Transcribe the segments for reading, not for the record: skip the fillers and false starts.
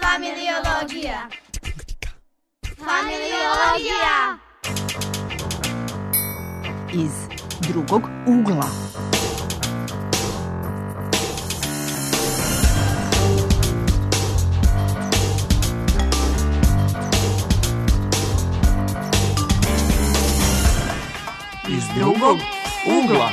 Familiologija. Familiologija. Iz drugog ugla. Iz drugog ugla.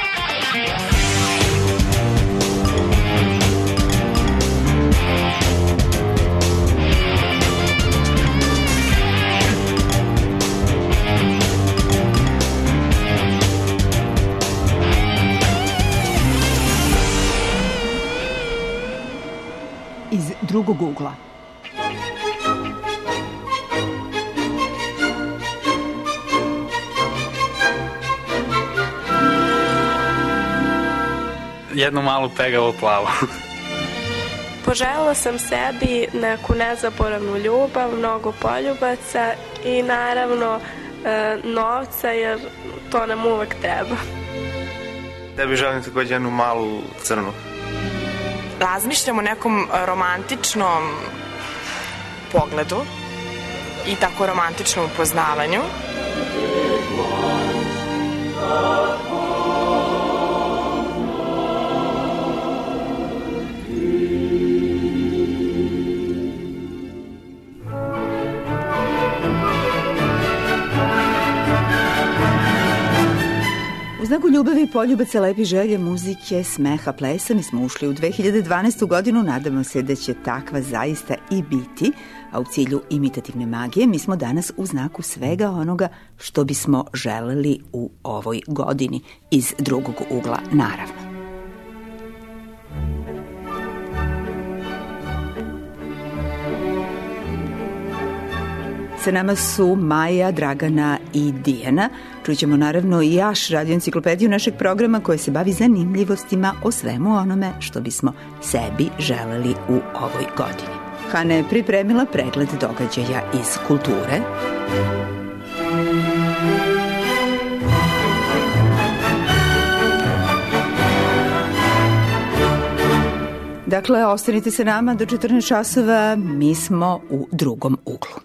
Iz drugog ugla. Jednu malu pegavu plavu. Poželjela sam sebi neku nezaboravnu ljubav, mnogo poljubaca i naravno novca, jer to nam uvek treba. Tebi želim takođe jednu malu crnu. Razmišljam o nekom romantičnom pogledu i tako romantičnom upoznavanju. U znaku ljubavi, poljubaca, lepi želje, muzike, smeha, plesa, mi smo ušli u 2012. godinu, nadamo se da će takva zaista i biti, a u cilju imitativne magije mi smo danas u znaku svega onoga što bismo želeli u ovoj godini, iz drugog ugla, naravno. Sa nama su Maja, Dragana i Dijana. Čućemo naravno i Aš, radioenciklopediju našeg programa koja se bavi zanimljivostima o svemu onome što bismo sebi želeli u ovoj godini. Hana je pripremila pregled događaja iz kulture. Dakle, ostanite sa nama do 14 časova, mi smo u drugom uglu.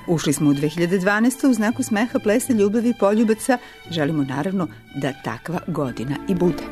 Ušli smo u 2012. u znaku smeha, plesa, ljubavi i poljubaca. Želimo naravno da takva godina i bude.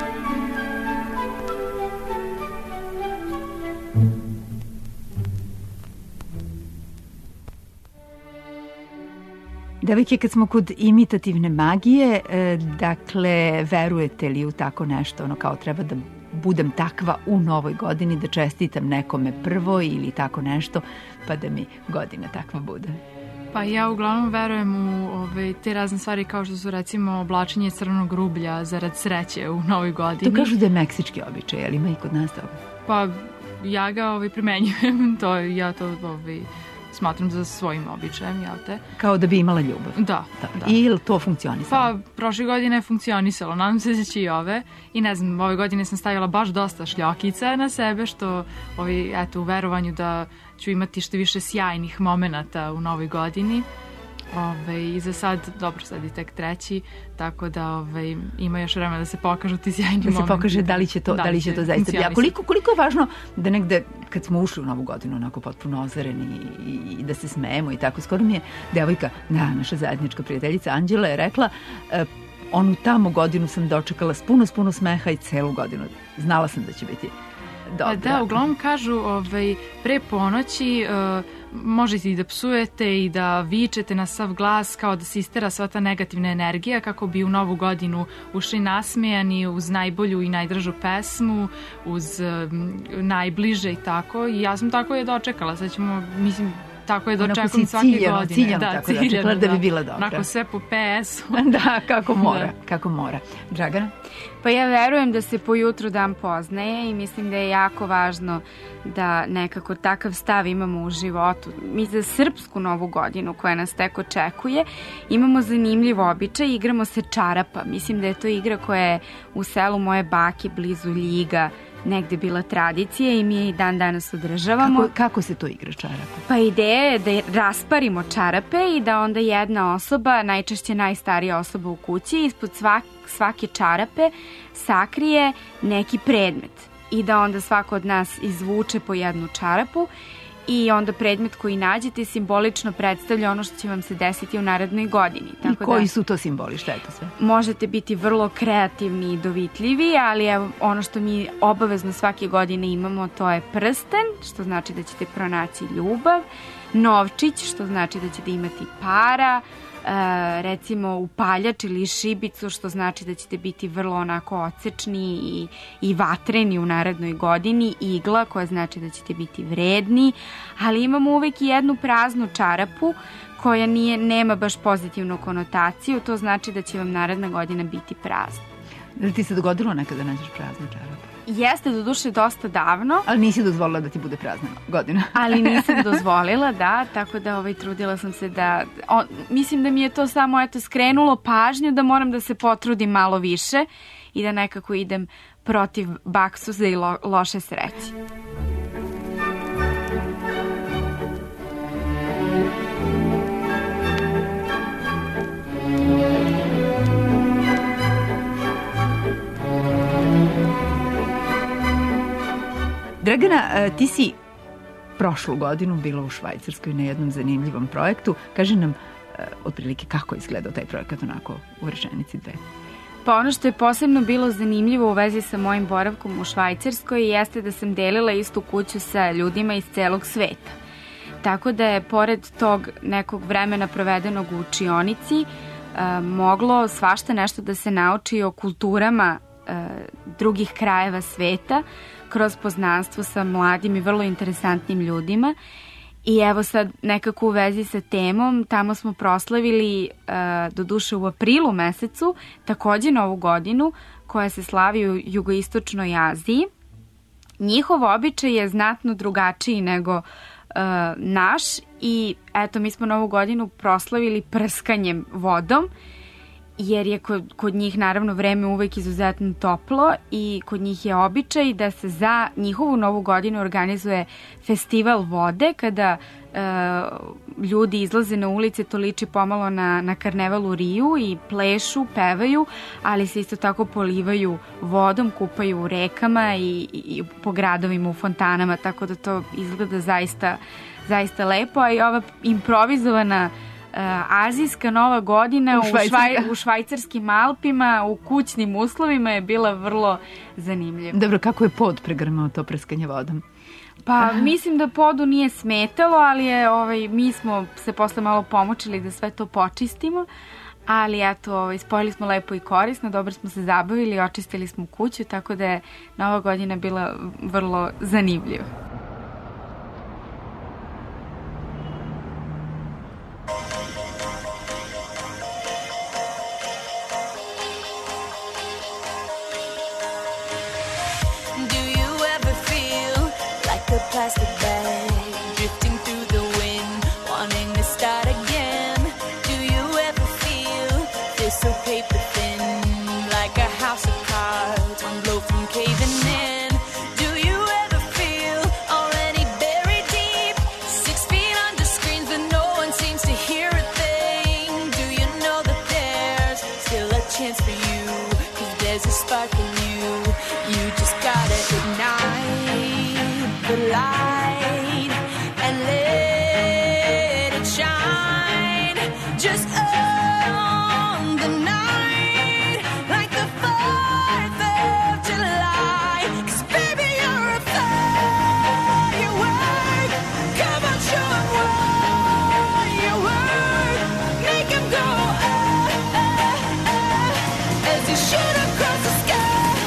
Devojke, kad smo kod imitativne magije, dakle, verujete li u tako nešto, ono kao treba da budem takva u novoj godini, da čestitam nekome prvo ili tako nešto, pa da mi godina takva bude? Pa ja uglavnom verujem u te razne stvari kao što su recimo oblačenje crvenog rublja zarad sreće u novoj godini. To kažu da je meksički običaj, ali ima i kod nas toga? Pa ja ga primenjujem, ja to smatram za svojim običajem, jel te? Kao da bi imala ljubav? Da. I to funkcionisalo? Pa, prošle godine je funkcionisalo, nadam se da će i ove. I ne znam, ove godine sam stavila baš dosta šljokica na sebe, što u verovanju da ću imati što više sjajnih momenata u novoj godini. I za sad, dobro, sad je tek treći, tako da ima još vremena da se pokažu ti sjajni momenti. Da se pokaže da li će to zaista biti. A koliko je važno da negde, kad smo ušli u novu godinu, onako potpuno ozareni i da se smejemo i tako, skoro mi je devojka, naša zajednička prijateljica Anđela je rekla, onu tamo godinu sam dočekala s puno smeha i celu godinu. Znala sam da će biti dobra. Da, uglavnom kažu pre ponoći možete i da psujete i da vičete na sav glas kao da se istera sva ta negativna energija kako bi u novu godinu ušli nasmejani uz najbolju i najdražu pesmu, uz najbliže i tako. I ja sam tako je dočekala. Sad ćemo, mislim, tako je dočekujem svake godine. Ciljano tako dočekala da bi bila dobra. Onako sve po PS-u. Da, kako mora. Dragana? Pa ja verujem da se po jutru dan poznaje i mislim da je jako važno da nekako takav stav imamo u životu. Mi za srpsku novu godinu koja nas tek očekuje imamo zanimljiv običaj, igramo se čarapa. Mislim da je to igra koja je u selu moje bake blizu Ljiga negde bila tradicija i mi je i dan danas održavamo. Kako se to igra čarapa? Pa ideja je da rasparimo čarape i da onda jedna osoba, najčešće najstarija osoba u kući, ispod svake čarape sakrije neki predmet i da onda svako od nas izvuče po jednu čarapu i onda predmet koji nađete simbolično predstavlja ono što će vam se desiti u narednoj godini. I koji su to simboli? Šta je to sve? Možete biti vrlo kreativni i dovitljivi, ali evo, ono što mi obavezno svake godine imamo, to je prsten, što znači da ćete pronaći ljubav, novčić, što znači da ćete imati para, recimo upaljač ili šibicu, što znači da ćete biti vrlo onako odsečni i vatreni u narednoj godini, igla koja znači da ćete biti vredni, ali imamo uvek i jednu praznu čarapu koja nema baš pozitivnu konotaciju, to znači da će vam naredna godina biti prazna. Da li ti se dogodilo nekada da nađeš praznu čarapu? Jeste, doduše dosta davno. Ali nisi dozvolila da ti bude prazna godina. Ali nisam dozvolila, da, tako da trudila sam se da... mislim da mi je to samo skrenulo pažnju da moram da se potrudim malo više i da nekako idem protiv baksuza i loše sreće. Dragana, ti si prošlu godinu bila u Švajcarskoj na jednom zanimljivom projektu. Kaži nam otprilike kako je izgledao taj projekat onako u rečenici dve. Pa ono što je posebno bilo zanimljivo u vezi sa mojim boravkom u Švajcarskoj jeste da sam delila istu kuću sa ljudima iz celog sveta. Tako da je pored tog nekog vremena provedenog u učionici moglo svašta nešto da se nauči o kulturama drugih krajeva sveta kroz poznanstvo sa mladim i vrlo interesantnim ljudima. I evo sad nekako u vezi sa temom, tamo smo proslavili doduše u aprilu mesecu takođe novu godinu koja se slavi u jugoistočnoj Aziji. Njihov običaj je znatno drugačiji nego naš i eto mi smo novu godinu proslavili prskanjem vodom jer je kod njih naravno vreme uvek izuzetno toplo i kod njih je običaj da se za njihovu novu godinu organizuje festival vode kada ljudi izlaze na ulice, to liči pomalo na karneval u Riju i plešu, pevaju, ali se isto tako polivaju vodom, kupaju u rekama i po gradovima u fontanama, tako da to izgleda zaista lepo, a i ova improvizovana azijska nova godina u švajcarskim Alpima u kućnim uslovima je bila vrlo zanimljiva. Dobro, kako je pod pregrmao to prskanje vodom? Pa mislim da podu nije smetalo, ali mi smo se posle malo pomočili da sve to počistimo, ali eto, spojili smo lepo i korisno, dobro smo se zabavili, očistili smo kuću, tako da je nova godina bila vrlo zanimljiva. Plastic bag drifting through the wind, wanting to start again. Do you ever feel this so paper thin, like a house of cards, one blow from caving in? Do you ever feel already buried deep, 6 feet under screens but no one seems to hear a thing? Do you know that there's still a chance for you, 'cause there's a spark in you, you just gotta ignite the light and let it shine just on the night like the 4th of July. 'Cause baby you're a firework, come on show 'em what you work, make 'em go as you shoot across the sky.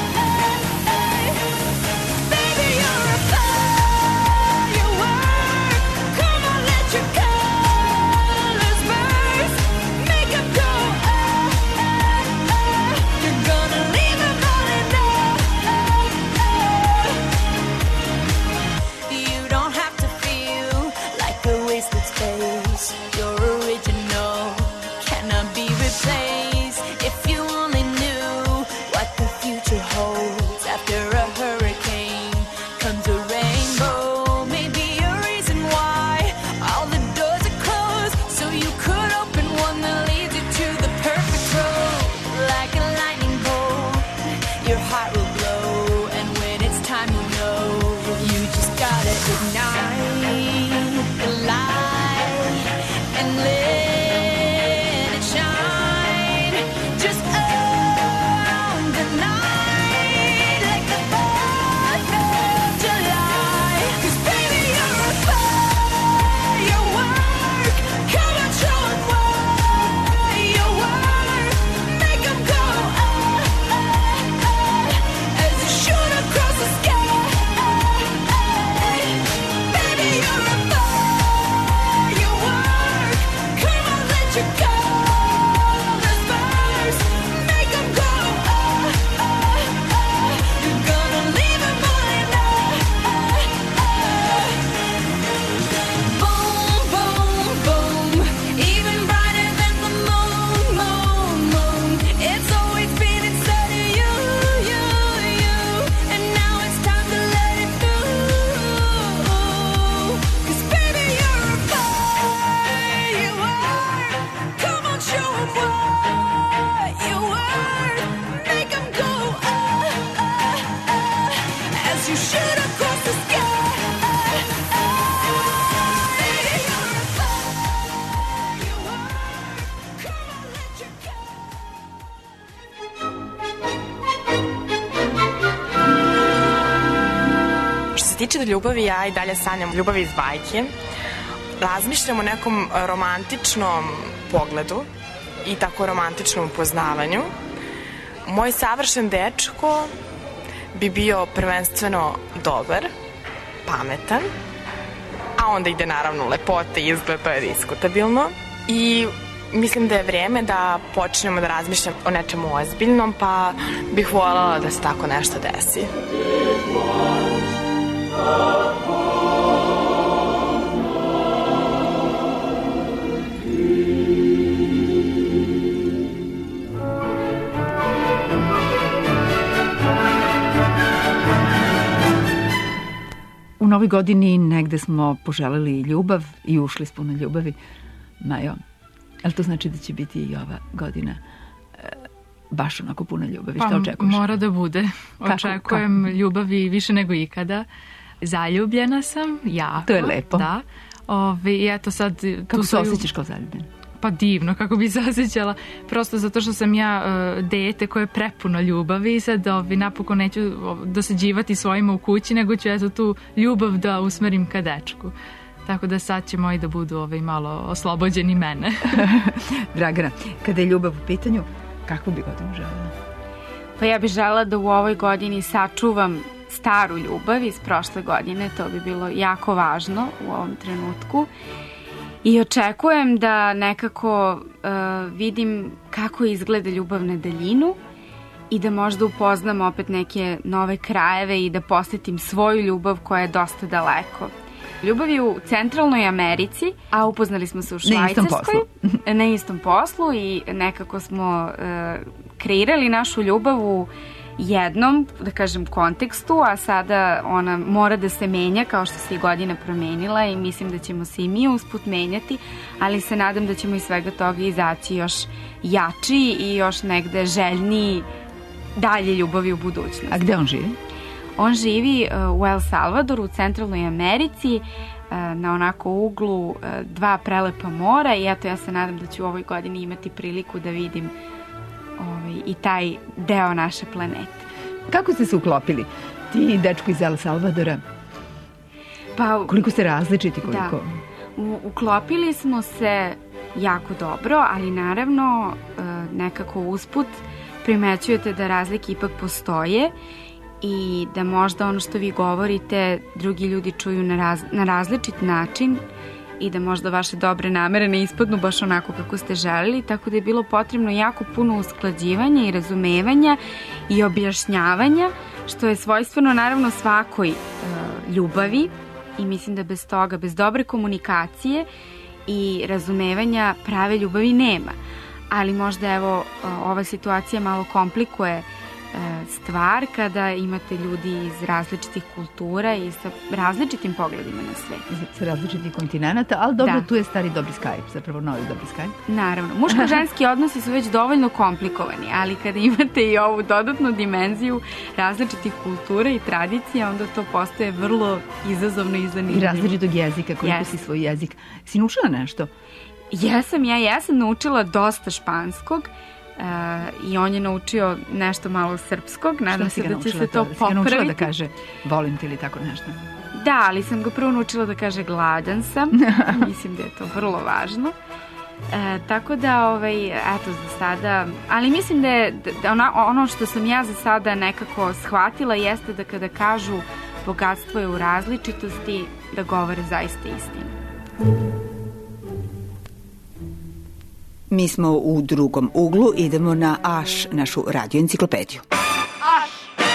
tiče ljubavi, ja i dalje sanjam ljubavi iz bajke. Razmišljam o nekom romantičnom pogledu i tako romantičnom upoznavanju. Moj savršen dečko bi bio prvenstveno dobar, pametan, a onda ide naravno lepote, izgled, to je diskutabilno. I mislim da je vreme da počnemo da razmišljam o nečemu ozbiljnom, pa bih voljela da se tako nešto desi. U novoj godini negde smo poželeli ljubav i ušli s puno ljubavi. Majo, ali to znači da će biti i ova godina baš onako puno ljubavi? Šta očekuješ? Mora da bude. Očekujem ljubavi više nego ikada. Zaljubljena sam, jako. To je lepo. Da. I eto sad... Kako se osjećaš kao zaljubljena? Pa divno, kako bi se osjećala. Prosto zato što sam ja dete koje je prepuno ljubavi i sad napokon neću dosađivati svojima u kući, nego ću eto tu ljubav da usmerim ka dečku. Tako da sad će moji da budu malo oslobođeni mene. Dragana, kada je ljubav u pitanju, kakvu bi godinu želela? Pa ja bih želela da u ovoj godini sačuvam staru ljubav iz prošle godine. To bi bilo jako važno u ovom trenutku. I očekujem da nekako vidim kako izgleda ljubav na daljinu i da možda upoznam opet neke nove krajeve i da posetim svoju ljubav koja je dosta daleko. Ljubav je u Centralnoj Americi, a upoznali smo se u Švajcarskoj. Na istom poslu i nekako smo kreirali našu ljubav u jednom, da kažem, kontekstu, a sada ona mora da se menja kao što se i godina promenila i mislim da ćemo se i mi usput menjati, ali se nadam da ćemo iz svega toga izaći još jači i još negde željniji dalje ljubavi u budućnosti. A gde on živi? On živi u El Salvadoru, u Centralnoj Americi, na onako uglu dva prelepa mora i eto ja se nadam da ću u ovoj godini imati priliku da vidim i taj deo naše planete. Kako ste se uklopili? Ti i dečko iz El Salvadora? Pa, koliko ste različiti? Koliko? Da. Uklopili smo se jako dobro, ali naravno nekako usput primećujete da razlike ipak postoje i da možda ono što vi govorite drugi ljudi čuju na različit način i da možda vaše dobre namere ne ispadnu baš onako kako ste želeli, tako da je bilo potrebno jako puno usklađivanja i razumevanja i objašnjavanja, što je svojstveno naravno svakoj ljubavi i mislim da bez toga, bez dobre komunikacije i razumevanja prave ljubavi nema. Ali možda evo ova situacija malo komplikuje stvar kada imate ljudi iz različitih kultura i sa različitim pogledima na svet. Sa različitih kontinenta, ali dobro, tu je stari dobri Skype, zapravo novi dobri Skype. Naravno, muško-ženski odnosi su već dovoljno komplikovani, ali kada imate i ovu dodatnu dimenziju različitih kultura i tradicija, onda to postaje vrlo izazovno i zanimljivo. I različitog jezika, koliko si svoj jezik. Si naučila nešto? Jesam naučila dosta španskog, i on je naučio nešto malo srpskog. Nadam se da će se to popraviti. Naučila da kaže volim te ili tako nešto? Da, ali sam ga prvo naučila da kaže gladan sam. Mislim da je to vrlo važno. Tako da, eto, za sada, ali mislim da je ono što sam ja za sada nekako shvatila jeste da kada kažu bogatstvo je u različitosti, da govore zaista istinu. Mi smo u drugom uglu, idemo na Aš, našu radio enciklopediju. Aš!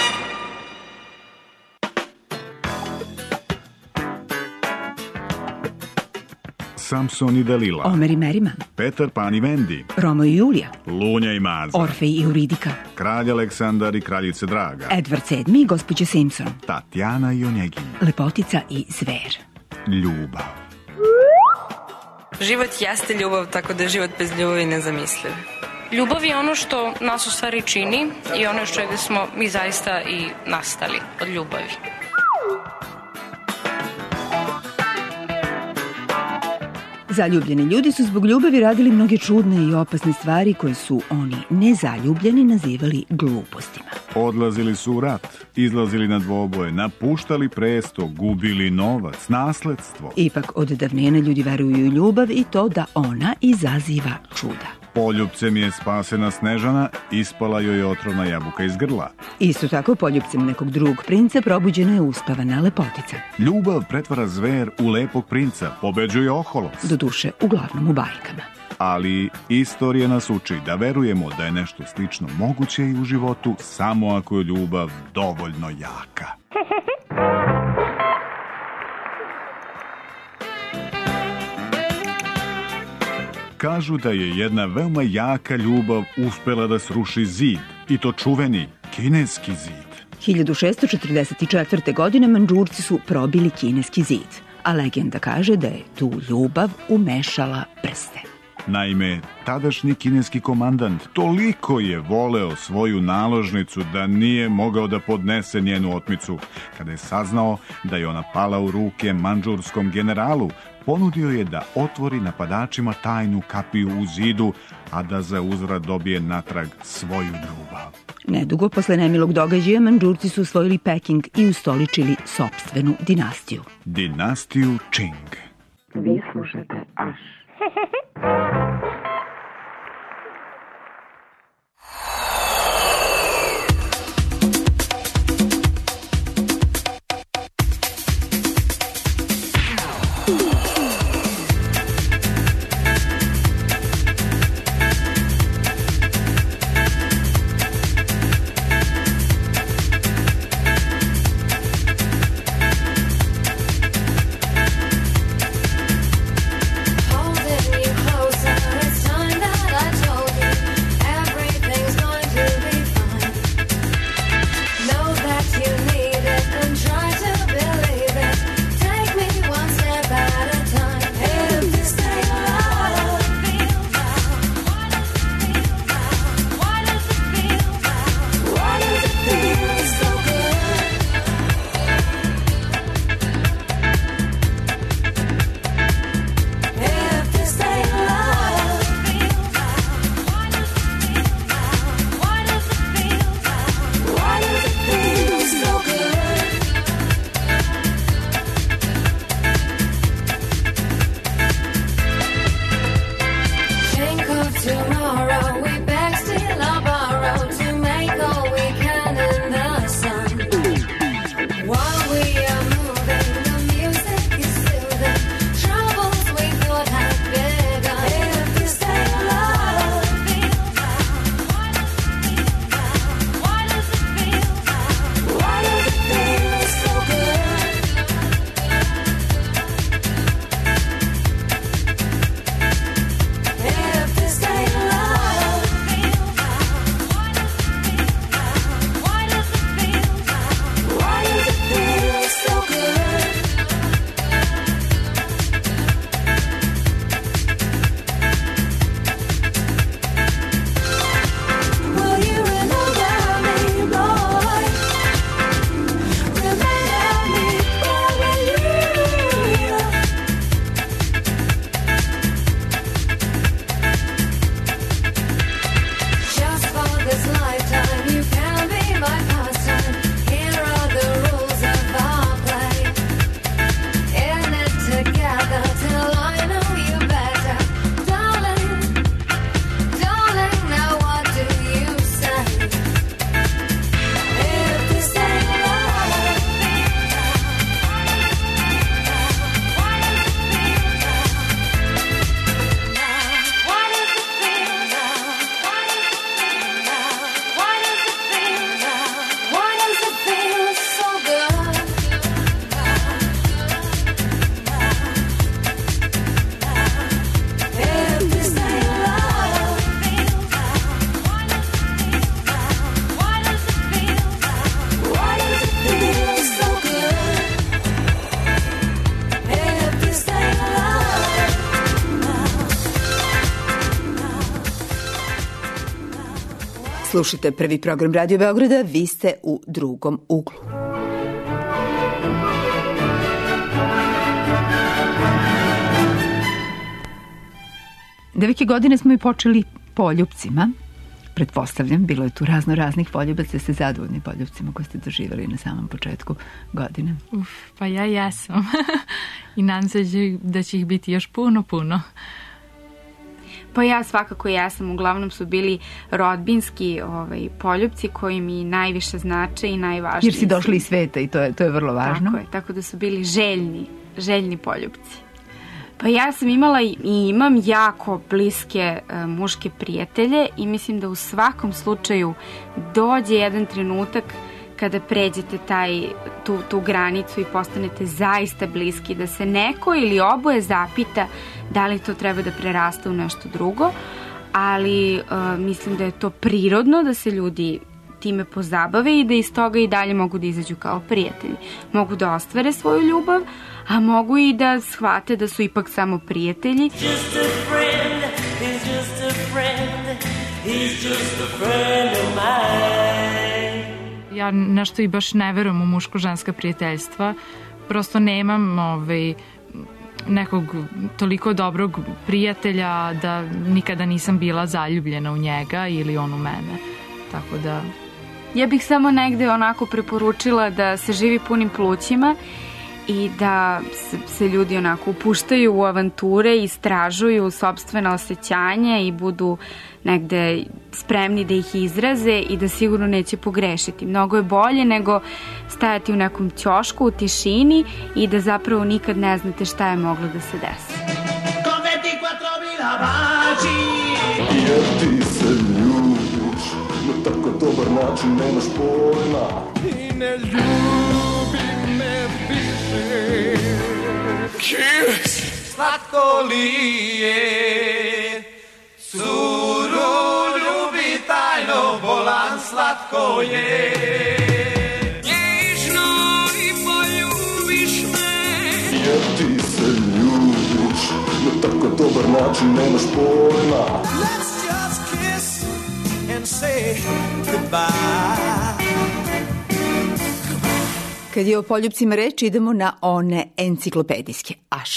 Samson i Dalila, Omer i Merima, Petar Pan i Vendi, Romo i Julija, Lunja i Maza, Orfej i Euridika, Kralj Aleksandar i Kraljice Draga, Edvard VII i gospođa Simpson, Tatjana i Onjegin, Lepotica i Zver. Ljubav. Život jeste ljubav, tako da je život bez ljubavi nezamisliv. Ljubav je ono što nas u stvari čini i ono što čega smo mi zaista i nastali od ljubavi. Zaljubljeni ljudi su zbog ljubavi radili mnoge čudne i opasne stvari koje su oni nezaljubljeni nazivali glupostima. Odlazili su u rat, izlazili na dvoboje, napuštali presto, gubili novac, nasledstvo. Ipak od davnina ljudi veruju u ljubav i to da ona izaziva čuda. Poljupcem je spasena Snežana, ispala joj je otrovna jabuka iz grla. Isto tako poljupcem nekog drugog princa probuđena je uspavana Lepotica. Ljubav pretvara zver u lepog princa, pobeđuje oholost. Doduše, uglavnom u bajkama. Ali istorija nas uči da verujemo da je nešto slično moguće i u životu samo ako je ljubav dovoljno jaka. Kažu da je jedna veoma jaka ljubav uspela da sruši zid, i to čuveni kineski zid. 1644. godine Mandžurci su probili kineski zid, a legenda kaže da je tu ljubav umešala prste. Naime, tadašnji kineski komandant toliko je voleo svoju naložnicu da nije mogao da podnese njenu otmicu. Kada je saznao da je ona pala u ruke mandžurskom generalu, ponudio je da otvori napadačima tajnu kapiju u zidu, a da za uzvrat dobije natrag svoju ljubav. Nedugo posle nemilog događaja Mandžurci su osvojili Peking i ustoličili sopstvenu dinastiju. Dinastiju Qing. Vi slušate Aš. Slušajte prvi program Radio Beograda, vi ste u drugom uglu. Deveke godine smo i počeli poljupcima. Pretpostavljam, bilo je tu raznih poljubaca, ste zadovoljni poljupcima koje ste doživjeli na samom početku godine? Pa ja jesam. I nadam se da će ih biti još puno. Pa ja svakako jesam, uglavnom su bili rodbinski poljupci koji mi najviše znače i najvažniji. Jer si došli iz sveta i to je vrlo važno. Tako je, tako da su bili željni poljupci. Pa ja sam imala i imam jako bliske muške prijatelje i mislim da u svakom slučaju dođe jedan trenutak kada pređete tu granicu i postanete zaista bliski, da se neko ili oboje zapita da li to treba da preraste u nešto drugo, ali mislim da je to prirodno da se ljudi time pozabave i da iz toga i dalje mogu da izađu kao prijatelji. Mogu da ostvare svoju ljubav, a mogu i da shvate da su ipak samo prijatelji. Just a friend, he's just a friend, he's just a friend of mine. Ja nešto i baš ne verujem u muško-ženska prijateljstva. Prosto nemam nekog toliko dobrog prijatelja da nikada nisam bila zaljubljena u njega ili on u mene. Tako da... Ja bih samo negde onako preporučila da se živi punim plućima i da se ljudi onako upuštaju u avanture, istražuju sopstvena osjećanja i budu negde spremni da ih izraze i da sigurno neće pogrešiti. Mnogo je bolje nego stajati u nekom ćošku u tišini i da zapravo nikad ne znate šta je moglo da se desi. Jer ti se ljubiš na tako dobar način, nemaš pojma. I ne ljubi me više. Kiss! Slatko li je? Curu ljubi tajno, bolan slatko je. Nježno i poljubiš me. Jer ti se ljubiš na tako dobar način, nemaš pojma. Let's just kiss and say goodbye. Kad je o poljupcima reč, idemo na one enciklopedijske. Aš.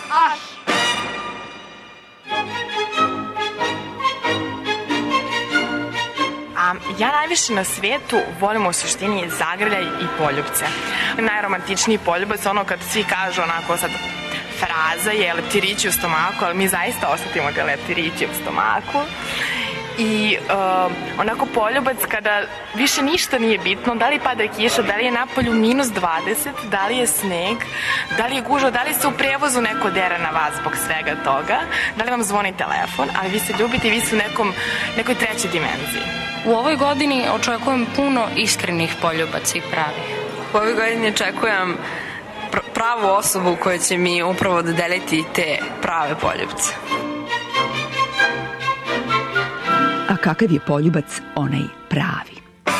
Ja najviše na svijetu volim u suštini zagrljaj i poljupce. Najromantičniji poljubac, ono kad svi kažu onako sad fraza je leptirići u stomaku, ali mi zaista osetimo da je leptirići u stomaku. I onako poljubac kada više ništa nije bitno, da li pada kiša, da li je napolju minus 20, da li je sneg, da li je gužva, da li se u prevozu neko dere na vas zbog svega toga, da li vam zvoni telefon, ali vi se ljubite i vi ste u nekoj trećoj dimenziji. U ovoj godini očekujem puno iskrenih poljubaca i pravih. U ovoj godini očekujem pravu osobu koja će mi upravo dodeliti te prave poljubce. A kakav je poljubac onaj pravi?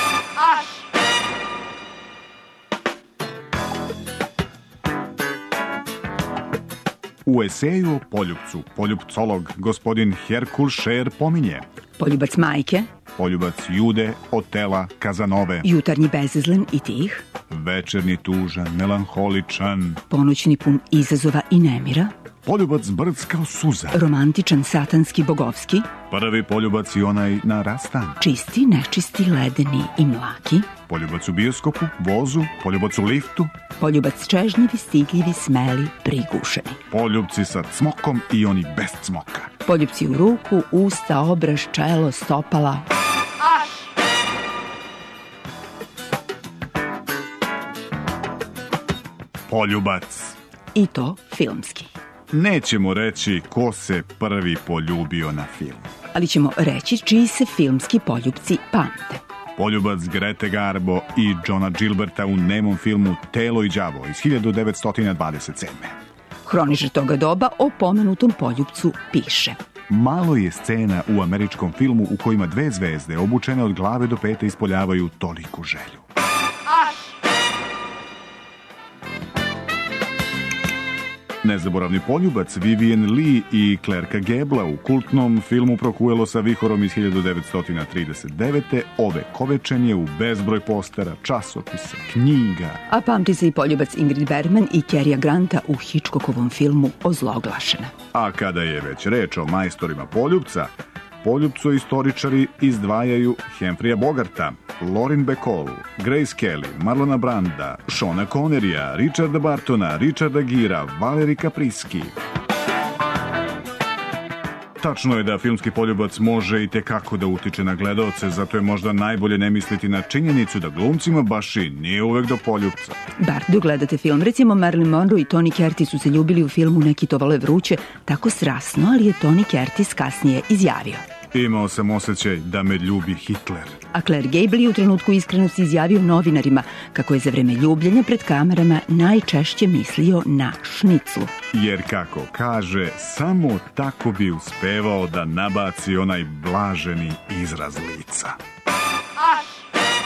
U eseju o poljupcu, poljupcolog gospodin Herkul Šer pominje poljubac majke, poljubac Jude, Otela, Kazanove, jutarnji bezazlen i tih, večerni tužan, melanholičan, ponoćni pun izazova i nemira, poljubac brc kao suza, romantičan, satanski, bogovski, prvi poljubac i onaj na rastan, čisti, nečisti, ledeni i mlaki, poljubac u bioskopu, vozu, poljubac u liftu, poljubac čežnjivi, stigljivi, smeli, prigušeni, poljubci sa cmokom i oni bez cmoka, poljubci u ruku, usta, obraž, čelo, stopala. Poljubac. I to filmski. Nećemo reći ko se prvi poljubio na film. Ali ćemo reći čiji se filmski poljupci pamte. Poljubac Grete Garbo i Johna Gilberta u nemom filmu Telo i đavo iz 1927. Hroničar toga doba o pomenutom poljupcu piše: malo je scena u američkom filmu u kojima dve zvezde obučene od glave do pete ispoljavaju toliku želju. Nezaboravni poljubac Vivien Leigh i Clarka Gabla u kultnom filmu Prokuelo sa vihorom iz 1939. ovekovečen je u bezbroj postera, časopisa, knjiga. A pamti se i poljubac Ingrid Bergman i Carya Granta u Hitchcockovom filmu Ozloglašena. A kada je već reč o majstorima poljubca, poljupcu istoričari izdvajaju Humphreyja Bogarta, Lauren Bacall, Grace Kelly, Marlona Branda, Seana Connerya, Richarda Bartona, Richarda Gira, Valerie Caprisky. Tačno je da filmski poljubac može i tekako da utiče na gledaoce, zato je možda najbolje ne misliti na činjenicu da glumcima baš i nije uvek do poljupca. Bar dok gledate film, recimo Marilyn Monroe i Tony Curtis su se ljubili u filmu Neki to vole vruće, tako strasno, ali je Tony Curtis kasnije izjavio: imao sam osjećaj da me ljubi Hitler. A Clark Gable je u trenutku iskrenosti izjavio novinarima kako je za vreme ljubljenja pred kamerama najčešće mislio na šniclu. Jer kako kaže, samo tako bi uspevao da nabaci onaj blaženi izraz lica.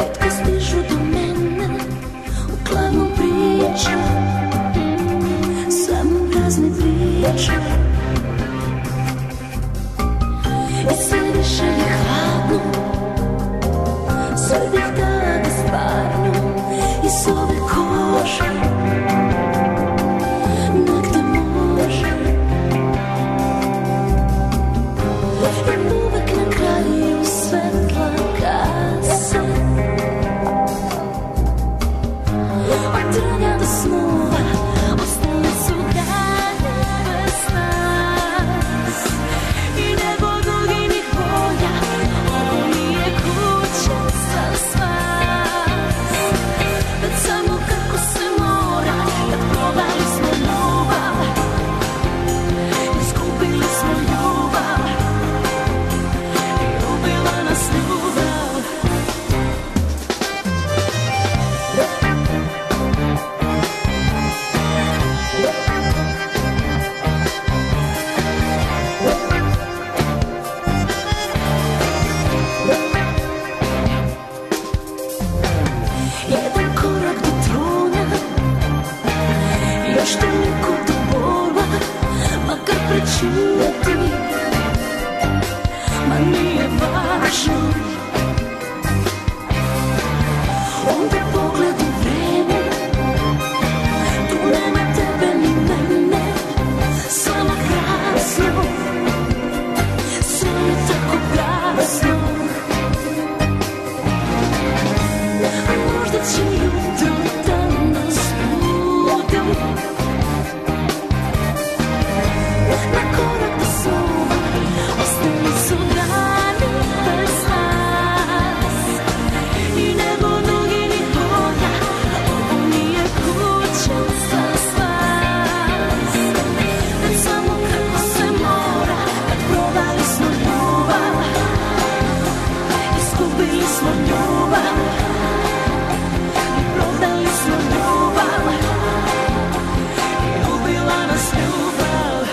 Retko stižu do mene, uglavnom priča, samo prazne priče. I sve više je hladno, sve bih dala da stvarno iz ove kože negde može. I uvek na kraju svetla kase od tranja do snova ostale su dane bez nas. I nebo duginih boja, ovo nije kuća za spas. Već samo kako se mora, kad prodali smo ljubav, izgubili smo ljubav i ubila nas ljubav. Jedan korak do trona, još toliko do bola, makar prečuti, ma nije važno. Onda pogled u vreme, tu nema tebe ni mene, samo krasno, sve je tako krasno. Možda će jutro da nas budi, na korak do snova ostali su dani bez nas. I nebo duginih boja, ovo nije kuća za spas. Već samo kako se mora, kad prodali smo ljubav, izgubili smo ljubav. Prodali smo ljubav i ubila nas ljubav.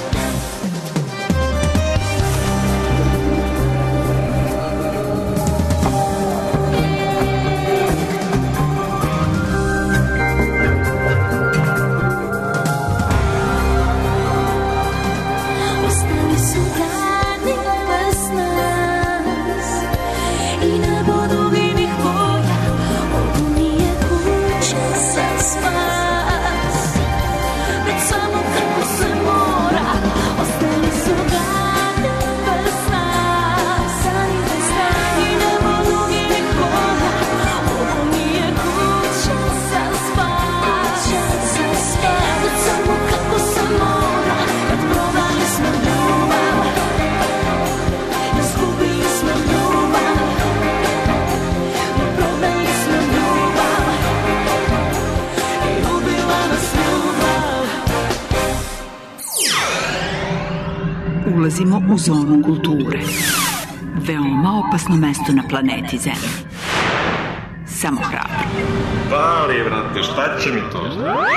Ostali su dani bez nas i nebo duginih boja, ovo nije kuća za spas. Već samo kako se mora, ostali su dani bez nas i nebo duginih boja, ovo nije kuća za spas. Već samo kako se mora, kad prodali smo ljubav, izgubili smo ljubav. Prodali smo ljubav i ubila nas ljubav. Ulazimo u zonu kulture. Veoma opasno mesto na planeti Zemlji. Samo hrabro. Bali, brate, šta će mi to?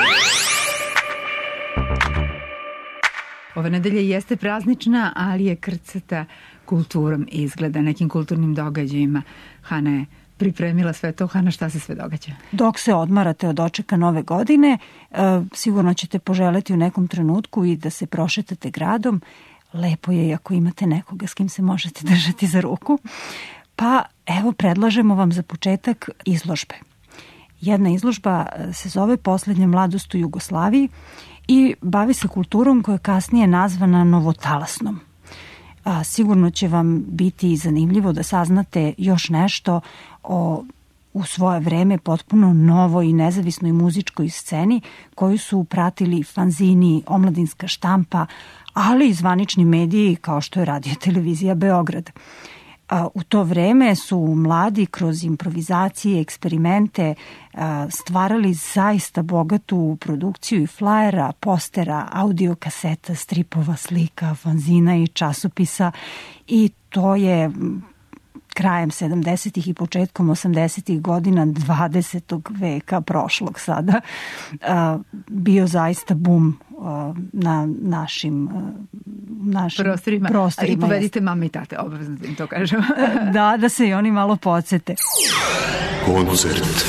Ova nedelja jeste praznična, ali je krcata kulturom izgleda, nekim kulturnim događajima. Hana je pripremila sve to. Hana, šta se sve događa? Dok se odmarate od očeka nove godine, sigurno ćete poželeti u nekom trenutku i da se prošetate gradom. Lepo je i ako imate nekoga s kim se možete držati za ruku. Pa evo, predlažemo vam za početak izložbe. Jedna izložba se zove Poslednja mladost u Jugoslaviji i bavi se kulturom koja je kasnije nazvana novotalasnom. Sigurno će vam biti zanimljivo da saznate još nešto o u svoje vreme potpuno novoj i nezavisnoj muzičkoj sceni koju su pratili fanzini, omladinska štampa, ali i zvanični mediji kao što je Radio Televizija Beograd. U to vreme su mladi kroz improvizacije, eksperimente stvarali zaista bogatu produkciju i flajera, postera, audio kaseta, stripova, slika, fanzina i časopisa i to je krajem 70. i početkom 80. godina 20. veka prošlog sada bio zaista bum na našim našim prostorima. prostorima. I povedite mame i tate, obavezno da im to kažem. Da se i oni malo podsete. Koncert.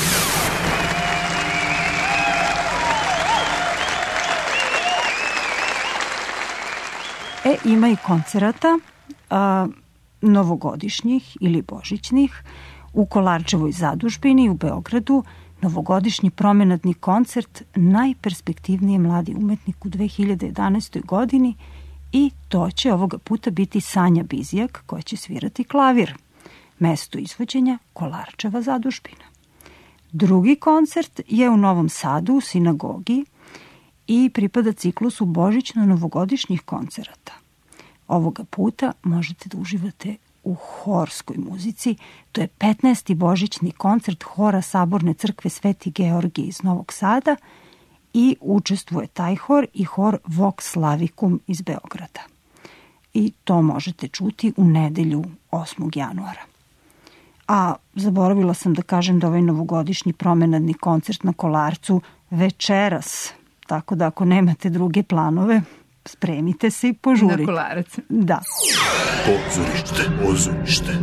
Ima i koncerata novogodišnjih ili božićnih u Kolarčevoj zadužbini u Beogradu. Novogodišnji promenadni koncert najperspektivniji mladi umetnik u 2011. godini i to će ovoga puta biti Sanja Bizijak koja će svirati klavir. Mesto izvođenja Kolarčeva zadužbina. Drugi koncert je u Novom Sadu u sinagogi i pripada ciklusu božićno-novogodišnjih koncerata. Ovoga puta možete da uživate u horskoj muzici. To je 15. božićni koncert hora Saborne crkve Sveti Georgije iz Novog Sada i učestvuje taj hor i hor Vox Slavicum iz Beograda. I to možete čuti u nedelju 8. januara. A zaboravila sam da kažem da ovaj novogodišnji promenadni koncert na Kolarcu večeras, tako da ako nemate druge planove, spremite se i požurite. Na Kolarac. Da. Pozorište.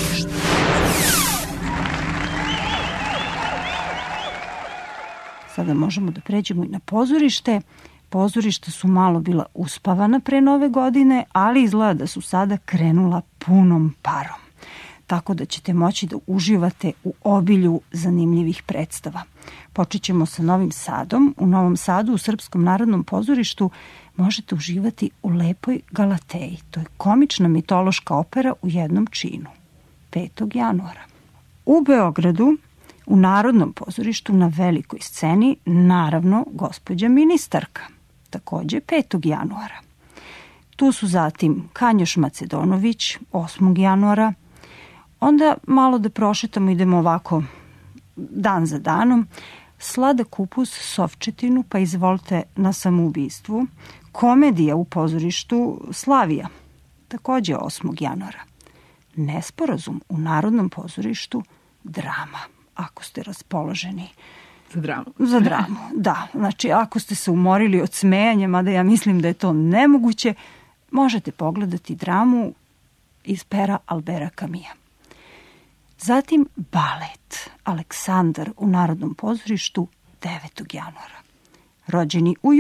Sada možemo da pređemo i na pozorište. Pozorišta su malo bila uspavana pre nove godine, ali izgleda da su sada krenula punom parom. Tako da ćete moći da uživate u obilju zanimljivih predstava. Počet ćemo sa Novim Sadom. U Novom Sadu u Srpskom narodnom pozorištu možete uživati u Lepoj Galateji. To je komična mitološka opera u jednom činu. 5. januara. U Beogradu, u Narodnom pozorištu na velikoj sceni, naravno, gospođa ministarka. Takođe 5. januara. Tu su zatim Kanjoš Macedonović 8. januara. Onda malo da prošetamo, idemo ovako dan za danom. Slada kupus Sovčetinu, pa izvolite na samoubistvu. Komedija u pozorištu Slavija, takođe 8. januara. Nesporazum u Narodnom pozorištu drama, ako ste raspoloženi. Za dramu. Za dramu, da. Znači, ako ste se umorili od smejanja, mada ja mislim da je to nemoguće, možete pogledati dramu iz pera Albera Camisa. Zatim balet Aleksandar u Narodnom pozorištu 9. januara. Rođeni u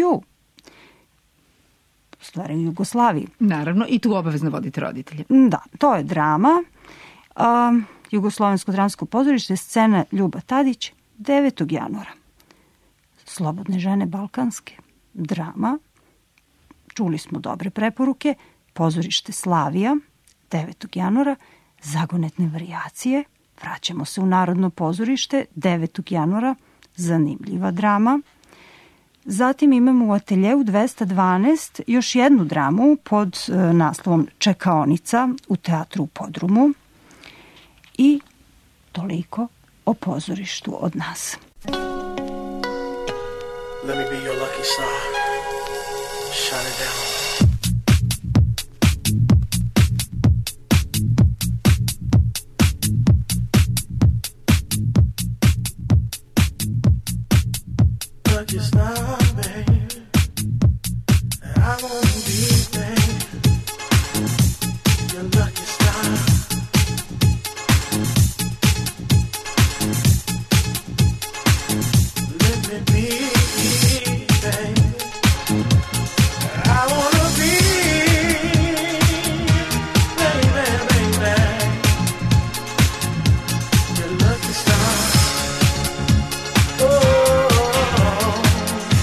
stvari u Jugoslaviji. Naravno, i tu obavezno vodite roditelje. Da, to je drama. Jugoslovensko dramsko pozorište, scena Ljuba Tadić, 9. januara. Slobodne žene balkanske, drama. Čuli smo dobre preporuke. Pozorište Slavija, 9. januara. Zagonetne varijacije. Vraćamo se u Narodno pozorište, 9. januara. Zanimljiva drama. Zatim imamo u Ateljeu 212 još jednu dramu pod naslovom Čekaonica u teatru u Podrumu. I toliko o pozorištu od nas. Let me be your lucky star. Shine it down. Lucky star, baby. I wanna be, baby, your lucky star. Let me be, baby. I wanna be, baby, baby, your lucky star. Oh.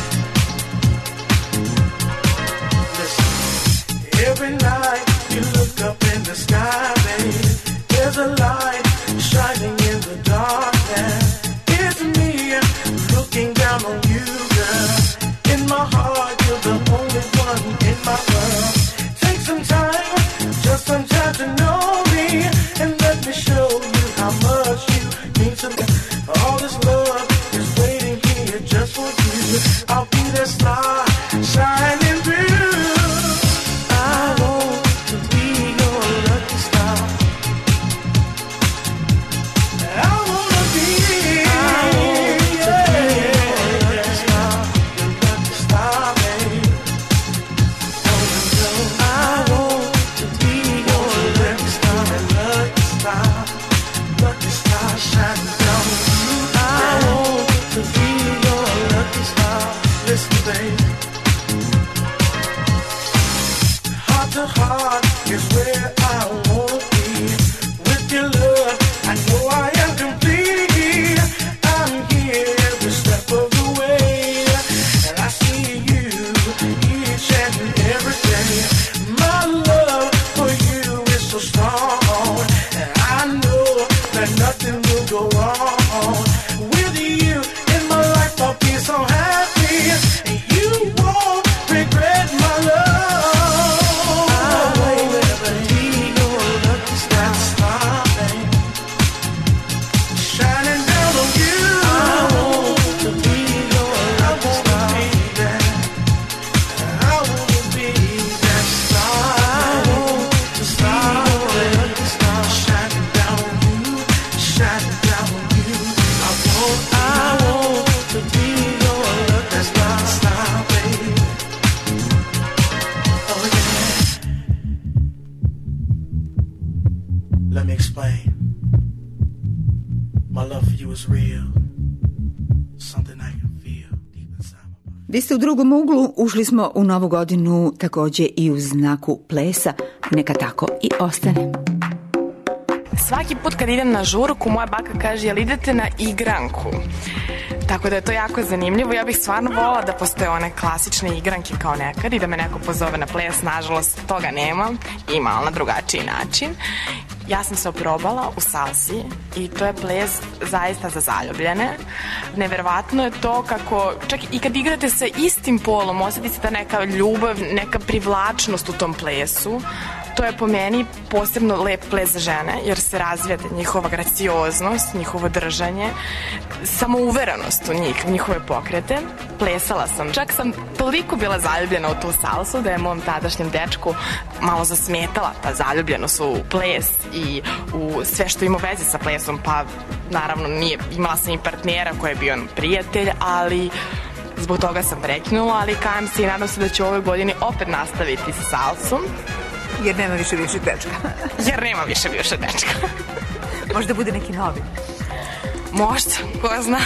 My love for you is real. Something I can feel deep inside my body. Vi ste u drugom uglu, ušli smo u novu godinu takođe i u znaku plesa. Neka tako i ostane. Svaki put kad idem na žurku, moja baka kaže, jel idete na igranku? Tako da je to jako zanimljivo. Ja bih stvarno volila da postoje one klasične igranke kao nekad i da me neko pozove na ples. Nažalost, toga nema. Ima, ali na drugačiji način. Ja sam se oprobala u salsi i to je ples zaista za zaljubljene. Neverovatno je to kako, čak i kad igrate sa istim polom, osjeti se ta neka ljubav, neka privlačnost u tom plesu. To je po meni posebno lep ples za žene, jer se razvijate njihova gracioznost, njihovo držanje, samouverenost u njih, njihove pokrete. Plesala sam. Čak sam toliko bila zaljubljena u tu salsu da je mom tadašnjem dečku malo zasmetala ta zaljubljenost u ples i u sve što ima veze sa plesom, pa naravno nije, imala sam i partnera koji je bio prijatelj, ali zbog toga sam prekinula, ali kajem se i nadam se da ću ove godine opet nastaviti sa salsom. Jer nema više bivšeg dečka. Jer nema više bivšeg dečka. Možda bude neki novi. Možda, ko zna.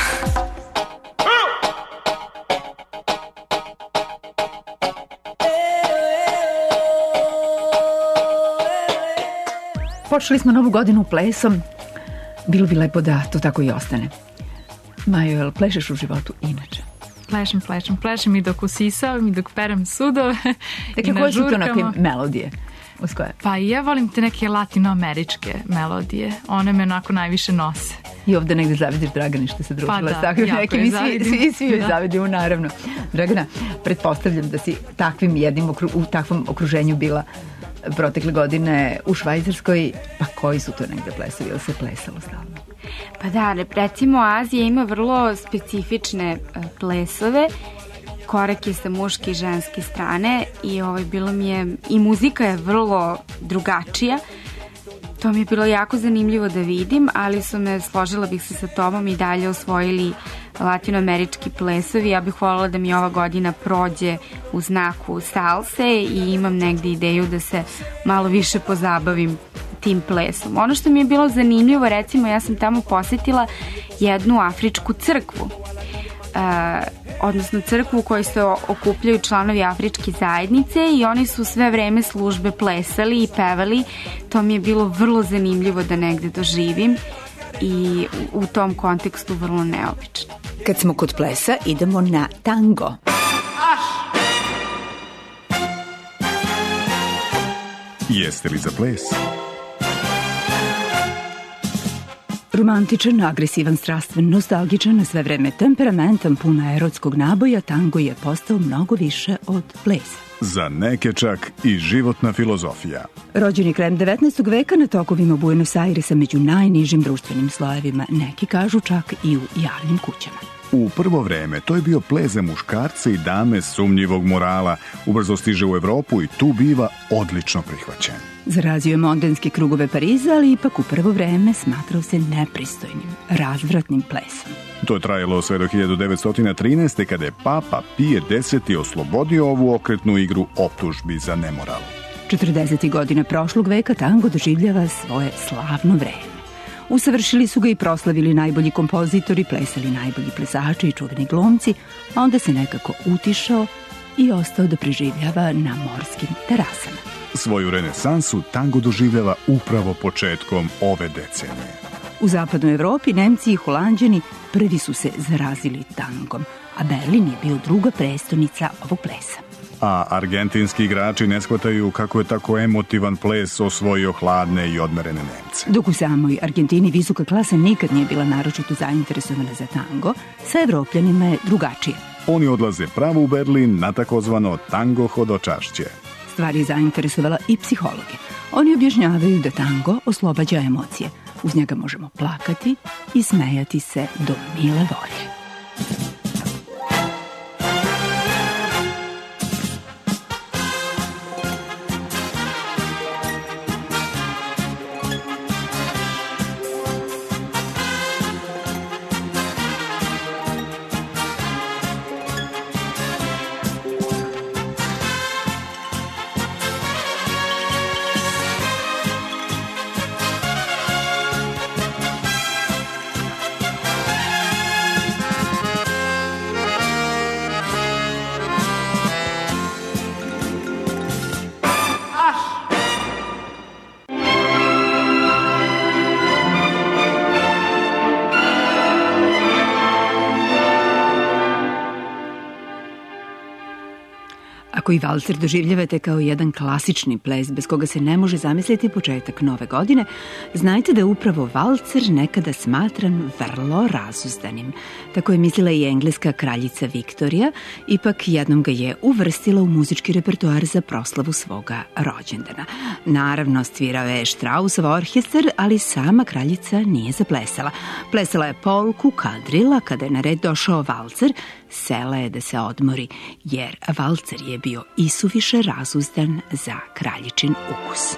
Počeli smo novu godinu plesom. Bilo bi lepo da to tako i ostane. Majo, jel plešeš u životu inače? Plešem i dok usisam i dok perem sudove. Dakle, koje su to neke melodije? Pa i ja volim te neke latinoameričke melodije. One me onako najviše nose. I ovde negde zavidiš Dragani što se družila s takvim nekim i svi joj zavidimo, naravno. Dragana, pretpostavljam da si u takvom okruženju bila protekle godine u Švajcarskoj, pa koji su to negde plesovi, ili se plesalo stalno? Pa da, recimo Azija ima vrlo specifične plesove, korak je sa muške i ženske strane i bilo mi je, i muzika je vrlo drugačija. To mi je bilo jako zanimljivo da vidim, ali složila bih se sa tobom i dalje osvojili latinoamerički plesovi. Ja bih voljela da mi ova godina prođe u znaku salse i imam negde ideju da se malo više pozabavim tim plesom. Ono što mi je bilo zanimljivo, recimo, ja sam tamo posetila jednu afričku crkvu. Odnosno crkvu u kojoj se okupljaju članovi afričke zajednice i oni su sve vreme službe plesali i pevali. To mi je bilo vrlo zanimljivo da negde doživim i u tom kontekstu vrlo neobično. Kad smo kod plesa, idemo na tango. Jeste li za ples? Romantičan, agresivan, strastven, nostalgičan, na sve vreme temperamentan, puna erotskog naboja, tango je postao mnogo više od plesa. Za neke čak i životna filozofija. Rođeni krajem 19. veka na tokovima Buenos Airesa među najnižim društvenim slojevima, neki kažu čak i u javnim kućama. U prvo vreme to je bio ples za muškarce i dame sumnjivog morala. Ubrzo stiže u Evropu i tu biva odlično prihvaćen. Zarazio je mondenske krugove Pariza, ali ipak u prvo vreme smatrao se nepristojnim, razvratnim plesom. To je trajalo sve do 1913. kada je Papa Pije X oslobodio ovu okretnu igru optužbi za nemoral. 40. godina prošlog veka tango doživljava svoje slavno vreme. Usavršili su ga i proslavili najbolji kompozitori, plesali najbolji plesači i čuveni glumci, a onda se nekako utišao i ostao da preživljava na morskim terasama. Svoju renesansu tango doživljava upravo početkom ove decenije. U zapadnoj Evropi Nemci i Holanđani prvi su se zarazili tangom, a Berlin je bio druga prestonica ovog plesa. A argentinski igrači ne shvataju kako je tako emotivan ples osvojio hladne i odmerene Nemce. Dok u samoj Argentini visoka klasa nikad nije bila naročito zainteresovana za tango, sa Evropljanima je drugačije. Oni odlaze pravo u Berlin na takozvano tango hodočašće. Stvar je zainteresovala i psihologe. Oni objašnjavaju da tango oslobađa emocije. Uz njega možemo plakati i smejati se do mile volje. Ako i valcer doživljavate kao jedan klasični ples bez koga se ne može zamisliti početak nove godine, znajte da je upravo valcer nekada smatran vrlo razuzdanim. Tako je mislila i engleska kraljica Viktorija, ipak jednom ga je uvrstila u muzički repertoar za proslavu svoga rođendana. Naravno, svirao je Straussov orkestar, ali sama kraljica nije zaplesala. Plesala je polku, kadrila, kada je na red došao valcer, sela je da se odmori, jer valcer je bio isuviše razuzdan za kraljičin ukus.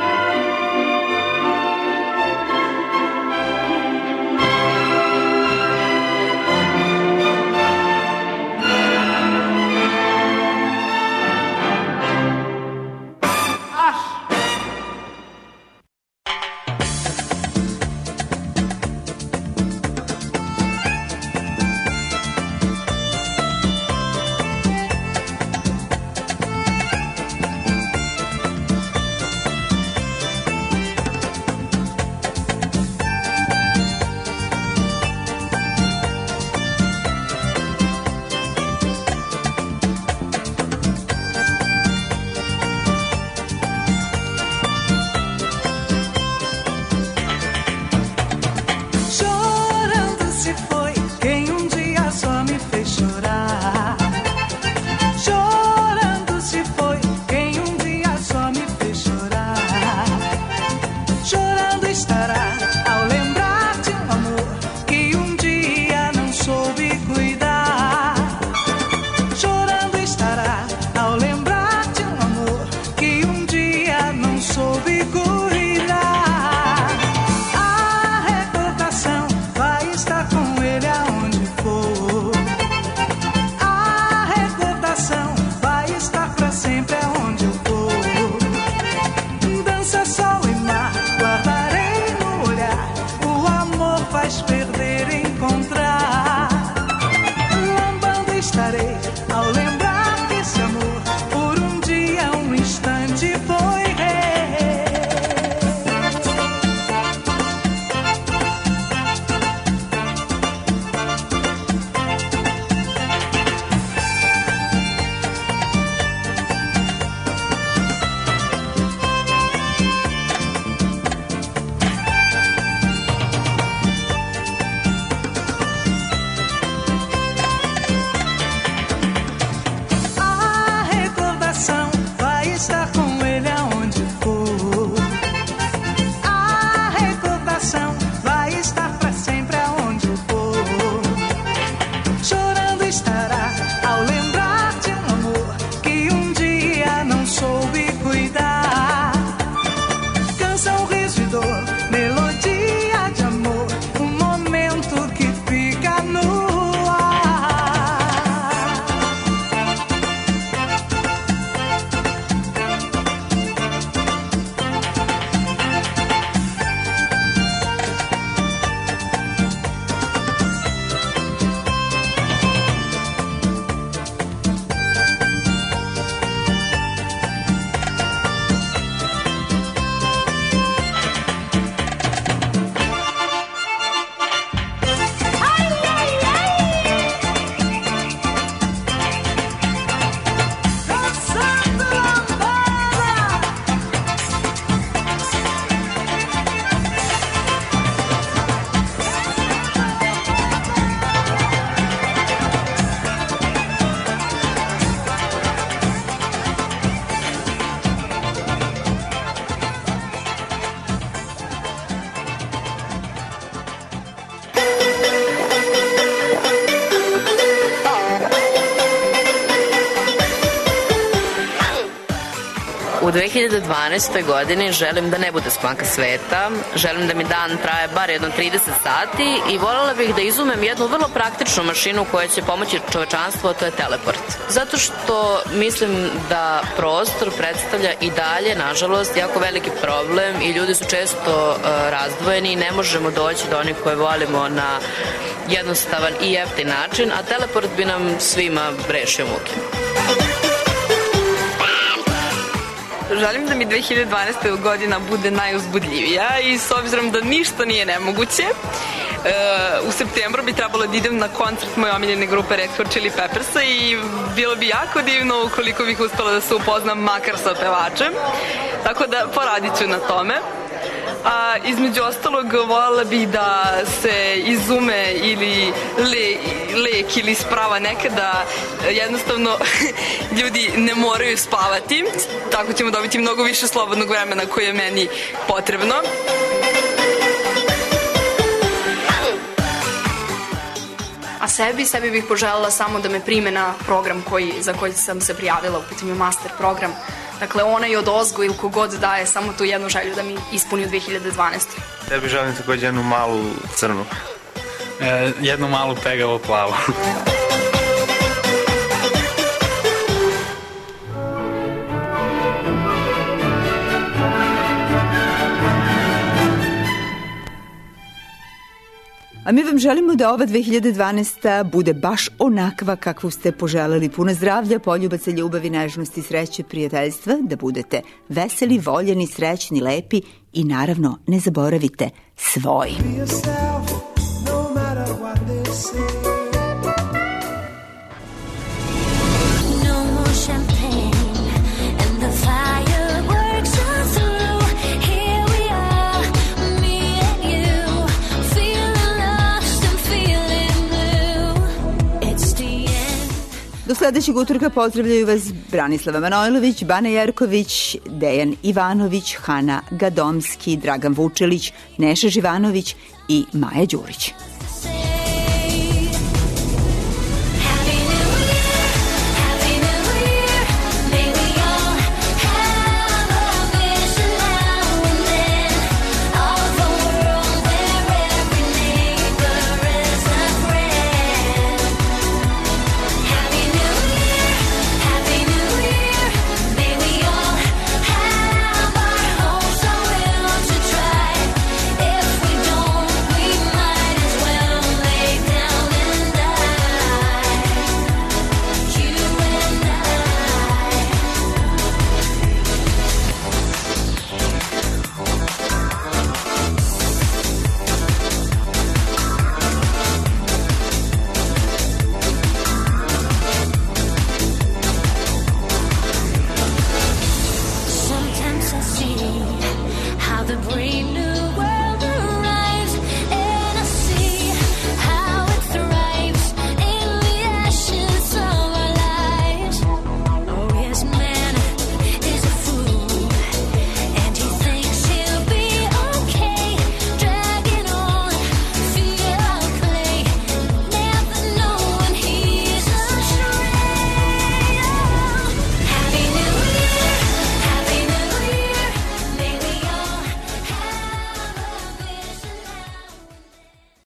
U 2012. godini želim da ne bude spanka sveta, želim da mi dan traje bar jedno 30 sati i voljela bih da izumem jednu vrlo praktičnu mašinu koja će pomoći čovečanstvu, a to je teleport. Zato što mislim da prostor predstavlja i dalje, nažalost, jako veliki problem i ljudi su često razdvojeni i ne možemo doći do onih koje volimo na jednostavan i jeftin način, a teleport bi nam svima rešio muke. Želim da mi 2012. godina bude najuzbudljivija i s obzirom da ništa nije nemoguće, U septembru bi trebalo da idem na koncert moje omiljene grupe Red Hot Chili Peppersa i bilo bi jako divno ukoliko bih uspela da se upoznam makar sa pevačem. Tako da poradit ću na tome. A između ostalog voljela bih da se izume ili lek ili sprava nekada jednostavno ljudi ne moraju spavati, tako ćemo dobiti mnogo više slobodnog vremena koje je meni potrebno. A sebi bih poželjela samo da me prime na program za koji sam se prijavila, u pitanju master program. Dakle, onaj od ozgo ili kogod daje samo tu jednu želju da mi ispuni u 2012. Tebi želim takođe jednu malu crnu. Jednu malu pegavo plavu. A mi vam želimo da ova 2012. bude baš onakva kakvu ste poželeli. Puno zdravlja, poljubaca, ljubavi, nežnosti, sreće, prijateljstva, da budete veseli, voljeni, srećni, lepi i naravno ne zaboravite svoji. Do sledećeg utorka pozdravljaju vas Branislava Manojlović, Bana Jerković, Dejan Ivanović, Hana Gadomski, Dragan Vučelić, Neša Živanović i Maja Đurić. How the brave new world